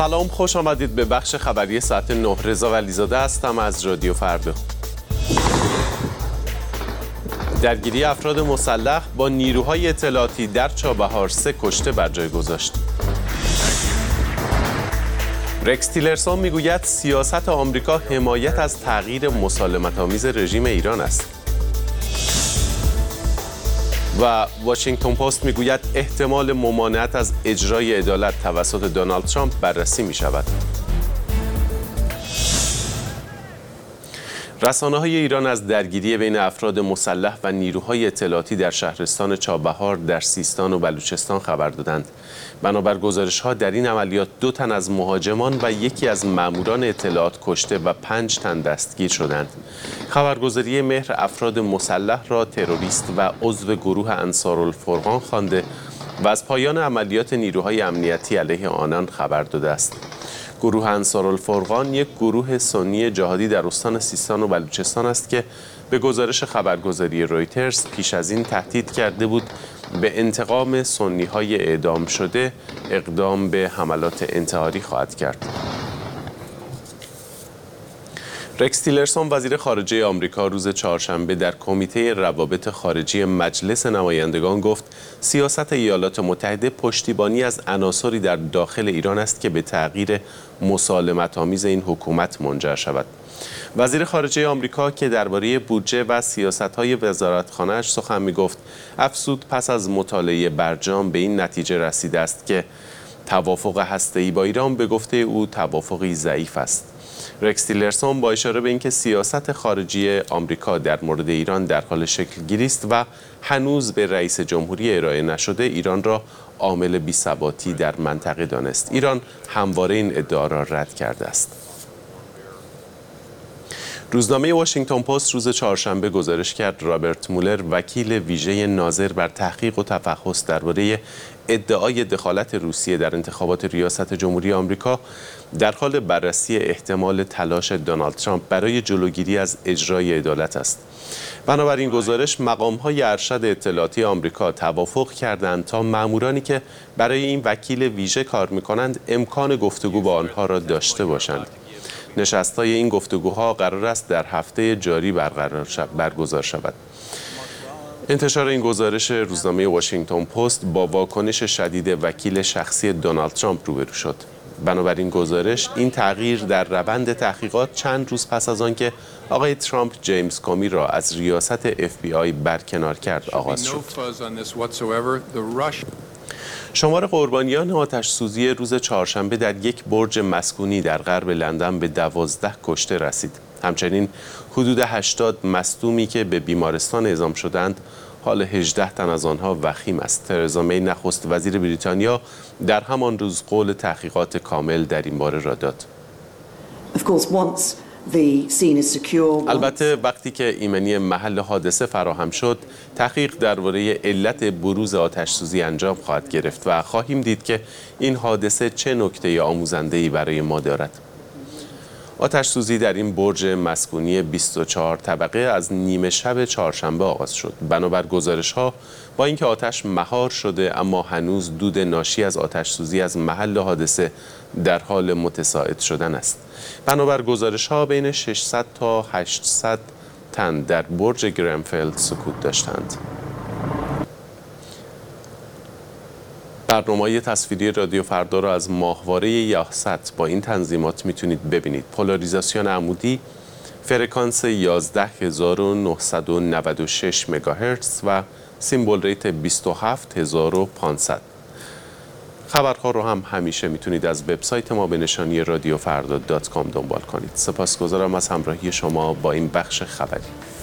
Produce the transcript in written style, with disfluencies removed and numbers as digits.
سلام، خوش آمدید به بخش خبری ساعت 9. رضا ولیزاده هستم از رادیو فردا. درگیری افراد مسلح با نیروهای اطلاعاتی در چابهار 3 کشته بر جای گذاشت. رکس تیلرسون میگوید سیاست آمریکا حمایت از تغییر مسالمت‌آمیز رژیم ایران است. و واشنگتن پست میگوید احتمال ممانعت از اجرای عدالت توسط دونالد ترامپ بررسی می شود. رسانه‌های ایران از درگیری بین افراد مسلح و نیروهای اطلاعاتی در شهرستان چابهار در سیستان و بلوچستان خبر دادند. بنابر گزارش‌ها در این عملیات 2 تن از مهاجمان و یکی از ماموران اطلاعات کشته و 5 تن دستگیر شدند. خبرگزاری مهر افراد مسلح را تروریست و عضو گروه انصارالفرقان خوانده و از پایان عملیات نیروهای امنیتی علیه آنان خبر داده است. گروه انصارالفرقان یک گروه سنی جهادی در استان سیستان و بلوچستان است که به گزارش خبرگزاری رویترز پیش از این تهدید کرده بود به انتقام سنی‌های اعدام شده اقدام به حملات انتحاری خواهد کرد. رکس تیلرسون وزیر خارجه آمریکا روز چهارشنبه در کمیته روابط خارجی مجلس نمایندگان گفت سیاست ایالات متحده پشتیبانی از عناصری در داخل ایران است که به تغییر مسالمت‌آمیز این حکومت منجر شود. وزیر خارجه آمریکا که درباره بودجه و سیاست‌های وزارتخانه‌اش سخن می‌گفت، افزود پس از مطالعه برجام به این نتیجه رسیده است که توافق هسته‌ای با ایران به گفته او توافقی ضعیف است. رکس تیلرسون با اشاره به اینکه سیاست خارجی آمریکا در مورد ایران در حال شکل گیری است و هنوز به رئیس جمهوری ارائه نشده، ایران را عامل بی‌ثباتی در منطقه دانست. ایران همواره این ادعا را رد کرده است. روزنامه واشنگتن پست روز چهارشنبه گزارش کرد رابرت مولر، وکیل ویژه ناظر بر تحقیق و تفحص درباره ادعای دخالت روسیه در انتخابات ریاست جمهوری آمریکا، در حال بررسی احتمال تلاش دونالد ترامپ برای جلوگیری از اجرای عدالت است. بنابراین گزارش مقام‌های ارشد اطلاعاتی آمریکا توافق کردند تا مامورانی که برای این وکیل ویژه کار می‌کنند امکان گفتگو با آنها را داشته باشند. نشست‌های این گفتگوها قرار است در هفته جاری برگزار شود. انتشار این گزارش روزنامه واشنگتن پست با واکنش شدید وکیل شخصی دونالد ترامپ روبرو شد. بنابراین گزارش این تغییر در روند تحقیقات چند روز پس از آنکه آقای ترامپ جیمز کومی را از ریاست FBI برکنار کرد آغاز شد. شمار قربانیان آتش سوزی روز چهارشنبه در یک برج مسکونی در غرب لندن به 12 کشته رسید. همچنین حدود 80 مصدومی که به بیمارستان اعزام شدند، حال 18 تن از آنها وخیم است. ترزا می نخست وزیر بریتانیا در همان روز قول تحقیقات کامل در این باره را داد. البته وقتی که ایمنی محل حادثه فراهم شد، تحقیق درباره علت بروز آتش سوزی انجام خواهد گرفت و خواهیم دید که این حادثه چه نکته آموزنده‌ای برای ما دارد. آتش سوزی در این برج مسکونی 24 طبقه از نیمه شب چهارشنبه آغاز شد. بنابر گزارش‌ها با اینکه آتش مهار شده، اما هنوز دود ناشی از آتش سوزی از محل حادثه در حال متصاعد شدن است. بنابر گزارش‌ها بین 600 تا 800 تن در برج گرنفیلد سکوت داشتند. برنامه‌های تصویری رادیو فردا را از ماهواره یاهست با این تنظیمات میتونید ببینید: پولاریزاسیون عمودی، فرکانس 11996 مگاهرتز و سیمبل ریت 27500. خبرها رو هم همیشه میتونید از وبسایت ما به نشانی radiofarda.com دنبال کنید. سپاسگزارم از همراهی شما با این بخش خبری.